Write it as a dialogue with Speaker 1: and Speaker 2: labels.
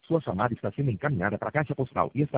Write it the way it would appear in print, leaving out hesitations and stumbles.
Speaker 1: Sua chamada está sendo encaminhada para a caixa postal e está